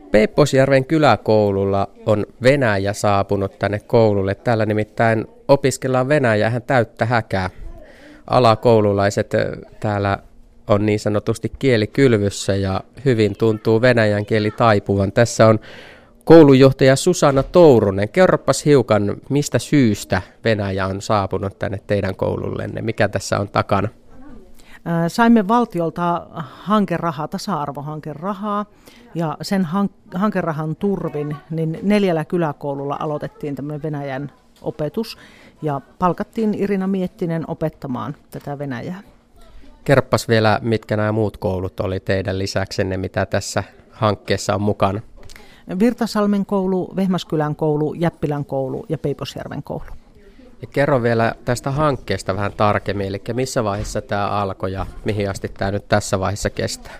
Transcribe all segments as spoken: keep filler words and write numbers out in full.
Peipposjärven kyläkoululla on Venäjä saapunut tänne koululle. Täällä nimittäin opiskellaan venäjää täyttä häkää. Alakoululaiset täällä on niin sanotusti kielikylvyssä ja hyvin tuntuu venäjän kieli taipuvan. Tässä on koulunjohtaja Susanna Tourunen. Kerropas hiukan, mistä syystä Venäjä on saapunut tänne teidän koulullenne? Mikä tässä on takana? Saimme valtiolta hankerahaa, tasa-arvohankerahaa, ja sen hankerahan turvin niin neljällä kyläkoululla aloitettiin tämmöinen Venäjän opetus, ja palkattiin Irina Miettinen opettamaan tätä Venäjää. Kerropas vielä, mitkä nämä muut koulut oli teidän lisäksenne, mitä tässä hankkeessa on mukana? Virtasalmen koulu, Vehmaskylän koulu, Jäppilän koulu ja Peipposjärven koulu. Ja kerro vielä tästä hankkeesta vähän tarkemmin, eli missä vaiheessa tämä alkoi ja mihin asti tämä nyt tässä vaiheessa kestää?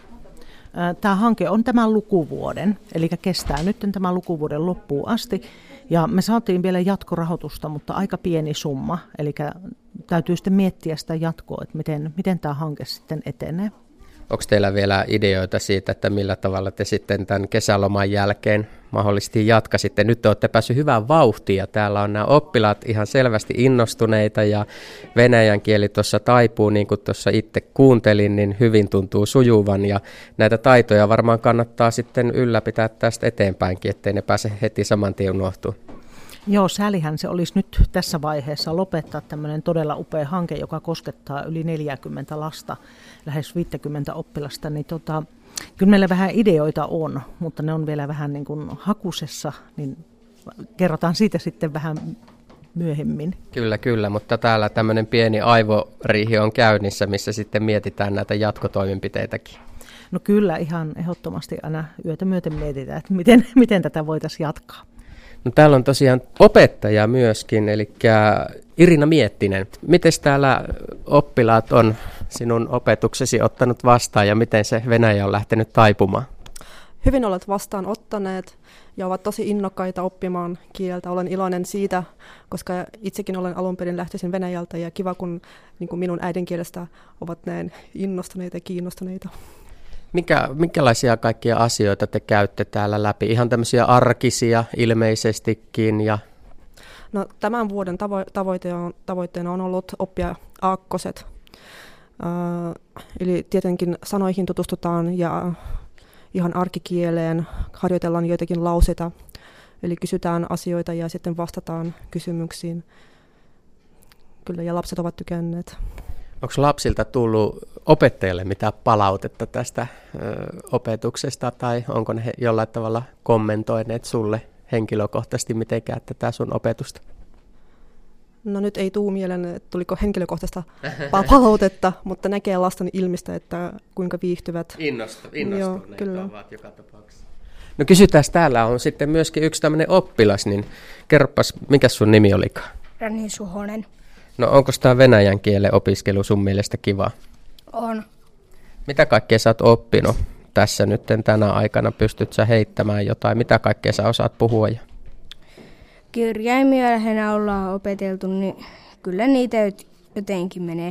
Tämä hanke on tämän lukuvuoden, eli kestää nyt tämän lukuvuoden loppuun asti. Ja me saatiin vielä jatkorahoitusta, mutta aika pieni summa, eli täytyy sitten miettiä sitä jatkoa, että miten, miten tämä hanke sitten etenee. Onko teillä vielä ideoita siitä, että millä tavalla te sitten tämän kesäloman jälkeen mahdollisesti jatkasitte? Nyt te olette päässeet hyvään vauhtiin ja täällä on nämä oppilaat ihan selvästi innostuneita ja venäjän kieli tuossa taipuu, niin kuin tuossa itse kuuntelin, niin hyvin tuntuu sujuvan ja näitä taitoja varmaan kannattaa sitten ylläpitää tästä eteenpäinkin, ettei ne pääse heti saman tien unohtumaan. Joo, säälihän se olisi nyt tässä vaiheessa lopettaa tämmöinen todella upea hanke, joka koskettaa yli neljäkymmentä lasta, lähes viisikymmentä oppilasta. Niin tota, kyllä meillä vähän ideoita on, mutta ne on vielä vähän niin kuin hakusessa, niin kerrotaan siitä sitten vähän myöhemmin. Kyllä, kyllä, mutta täällä tämmöinen pieni aivoriihi on käynnissä, missä sitten mietitään näitä jatkotoimenpiteitäkin. No kyllä, ihan ehdottomasti aina yötä myöten mietitään, että miten, miten tätä voitaisiin jatkaa. No, täällä on tosiaan opettaja myöskin, eli Irina Miettinen. Miten täällä oppilaat on sinun opetuksesi ottanut vastaan ja miten se Venäjä on lähtenyt taipumaan? Hyvin olet vastaan ottaneet ja ovat tosi innokkaita oppimaan kieltä. Olen iloinen siitä, koska itsekin olen alun perin lähtöisin Venäjältä ja kiva, kun niin kuin minun äidinkielestä ovat näin innostuneita ja kiinnostuneita. Mikä, minkälaisia kaikkia asioita te käytte täällä läpi? Ihan tämmöisiä arkisia ilmeisestikin. Ja... No, tämän vuoden tavo- tavoite on, tavoitteena on ollut oppia aakkoset. Äh, eli tietenkin sanoihin tutustutaan ja ihan arkikieleen harjoitellaan joitakin lauseita. Eli kysytään asioita ja sitten vastataan kysymyksiin. Kyllä, ja lapset ovat tykänneet. Onko lapsilta tullut opettajille mitään palautetta tästä ö, opetuksesta, tai onko ne jollain tavalla kommentoineet sulle henkilökohtaisesti mitenkään tätä sun opetusta? No nyt ei tule mieleen, että tuliko henkilökohtaista palautetta, mutta näkee lasten ilmistä, että kuinka viihtyvät. Innostu, innostuneita Joo, ovat joka tapauksessa. No kysytään, täällä on sitten myöskin yksi tämmöinen oppilas, niin kerropas, mikä sun nimi olikaan? Rani Suhonen. No onko tämä venäjän kielen opiskelu sun mielestä kiva? On. Mitä kaikkea sä oot oppinut tässä nyt tänä aikana? Pystyt sä heittämään jotain? Mitä kaikkea sä osaat puhua? Kirjaimia lähinnä ollaan opeteltu, niin kyllä niitä jotenkin menee.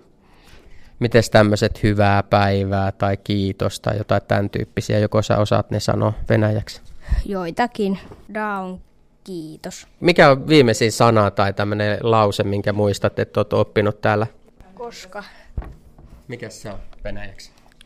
Mites tämmöiset hyvää päivää tai kiitos tai jotain tämän tyyppisiä? Joko sä osaat ne sanoa venäjäksi? Joitakin. Da on kiitos. Mikä on viimeisin sana tai tämmöinen lause, minkä muistat, että olet oppinut täällä? Koska. Mikä se on venäjäksi?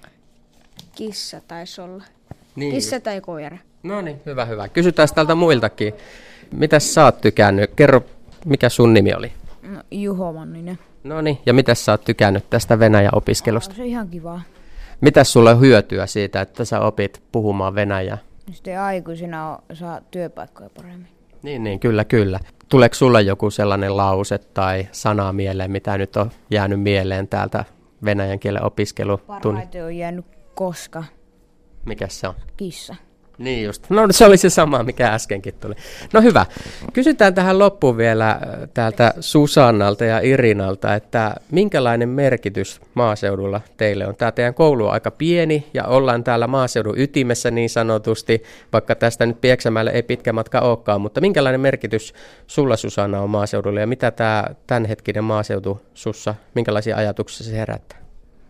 Kissa taisi olla. Niin. Kissa tai koira. No niin, hyvä, hyvä. Kysytään tältä muiltakin. Mitäs sä oot tykännyt? Kerro, mikä sun nimi oli? No, Juho Manninen. No niin, ja mitäs sä oot tykännyt tästä Venäjän opiskelusta? No, se on ihan kivaa. Mitäs sulla on hyötyä siitä, että sä opit puhumaan venäjää? Sitten aikuisina saa työpaikkoja paremmin. Niin, niin, kyllä, kyllä. Tuleeko sulla joku sellainen lause tai sana mieleen, mitä nyt on jäänyt mieleen täältä venäjän kielen opiskelutunnilta? Parhaiten on jäänyt koska. Mikäs se on? Kissa. Niin just. No se oli se sama, mikä äskenkin tuli. No hyvä. Kysytään tähän loppuun vielä täältä Susannalta ja Irinalta, että minkälainen merkitys maaseudulla teille on? Tämä teidän koulu on aika pieni ja ollaan täällä maaseudun ytimessä niin sanotusti, vaikka tästä nyt Pieksämäelle ei pitkä matka olekaan, mutta minkälainen merkitys sulla, Susanna, on maaseudulla ja mitä tämä tämänhetkinen maaseutu sussa, minkälaisia ajatuksia se herättää?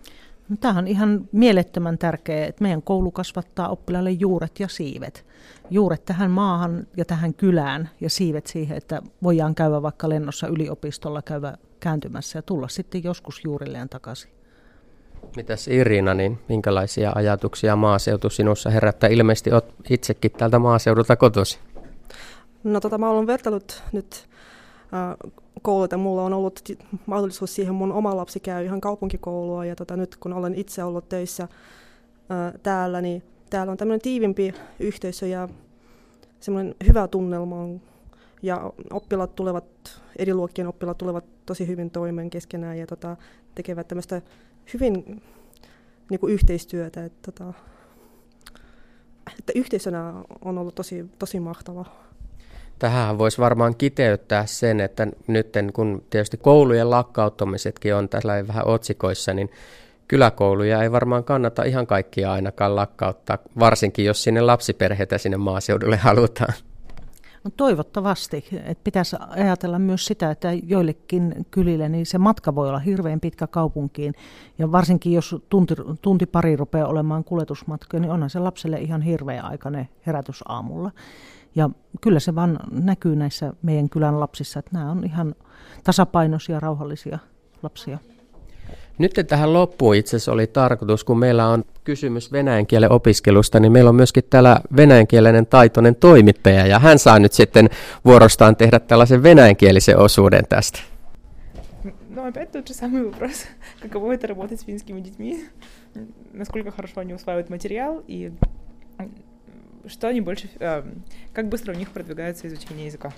No, tämä on ihan mielettömän tärkeää, että meidän koulu kasvattaa oppilaille juuret ja siivet. Juuret tähän maahan ja tähän kylään ja siivet siihen, että voidaan käydä vaikka lennossa yliopistolla käydä kääntymässä ja tulla sitten joskus juurilleen takaisin. Mitäs Irina, niin minkälaisia ajatuksia maaseutu sinussa herättää? Ilmeisesti olet itsekin täältä maaseudulta kotoisin. No tota, mä olen vertailut nyt äh, kouluita. Mulla on ollut mahdollisuus siihen, mun oma lapsi käy ihan kaupunkikoulua ja tota, nyt kun olen itse ollut töissä äh, täällä, niin täällä on tämmöinen tiivimpi yhteisö ja semmoinen hyvä tunnelma on, ja oppilaat tulevat, eri luokkien oppilaat tulevat tosi hyvin toimeen keskenään ja tota, tekevät tämmöistä hyvin niin kuin yhteistyötä, että, tota, että yhteisönä on ollut tosi, tosi mahtava. Tähän voisi varmaan kiteyttää sen, että nyt kun tietysti koulujen lakkauttamisetkin on tällainen vähän otsikoissa, niin kyläkouluja ei varmaan kannata ihan kaikkia ainakaan lakkauttaa, varsinkin jos sinne lapsiperheitä sinne maaseudulle halutaan. No toivottavasti, että pitäisi ajatella myös sitä, että joillekin kylille niin se matka voi olla hirveän pitkä kaupunkiin. Ja varsinkin jos tunti, tunti pari rupeaa olemaan kuljetusmatkoja, niin onhan se lapselle ihan hirveä aikainen herätys aamulla. Ja kyllä se vaan näkyy näissä meidän kylän lapsissa, että nämä on ihan tasapainoisia, rauhallisia lapsia. Nyt tähän loppuun itse asiassa oli tarkoitus, kun meillä on kysymys venäjän kielen opiskelusta, niin meillä on myöskin täällä venäjänkielinen taitoinen toimittaja, ja hän saa nyt sitten vuorostaan tehdä tällaisen venäjänkielisen osuuden tästä. Ну, опять тот же самый вопрос. Каково это работать с финскими детьми? Насколько хорошо они усваивают материал? И что они больше... Э, как быстро у них продвигается изучение языка?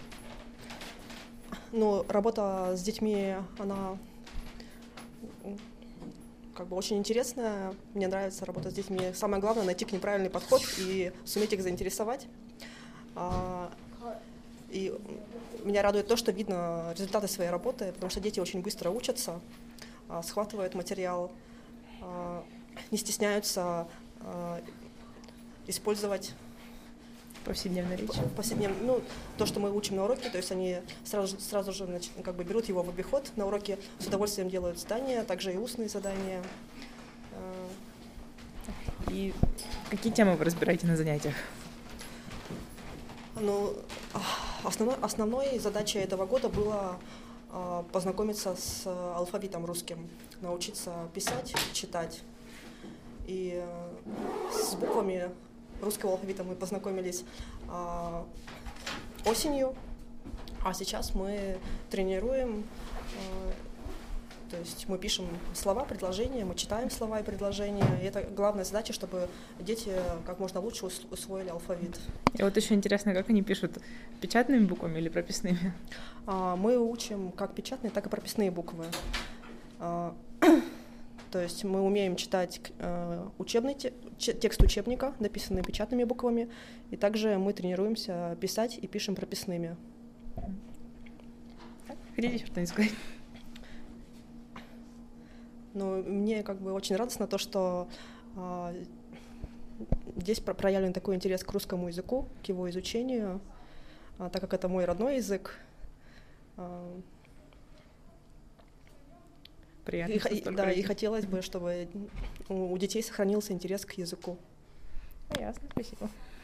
Ну, работа с детьми, она... как бы очень интересная, мне нравится работать с детьми. Самое главное — найти к ним правильный подход и суметь их заинтересовать. И меня радует то, что видно результаты своей работы, потому что дети очень быстро учатся, схватывают материал, не стесняются использовать повседневной речи. Повседневно, ну, то, что мы учим на уроке, то есть они сразу, сразу же как бы берут его в обиход. На уроке с удовольствием делают задания, также и устные задания. И какие темы вы разбираете на занятиях? Ну, основной, основной задачей этого года было познакомиться с алфавитом русским, научиться писать, читать. И с буквами русского алфавита мы познакомились а, осенью, а сейчас мы тренируем, а, то есть мы пишем слова, предложения, мы читаем слова и предложения, и это главная задача, чтобы дети как можно лучше усвоили алфавит. И вот еще интересно, как они пишут, печатными буквами или прописными? А, мы учим как печатные, так и прописные буквы. А, То есть мы умеем читать э, учебный те, текст учебника, написанный печатными буквами, и также мы тренируемся писать и пишем прописными. Хотите еще что-нибудь сказать? Ну, мне как бы очень радостно то, что э, здесь проявлен такой интерес к русскому языку, к его изучению, э, так как это мой родной язык. Э, Приятно, и, и, да, и хотелось бы, чтобы у детей сохранился интерес к языку. Ясно, спасибо.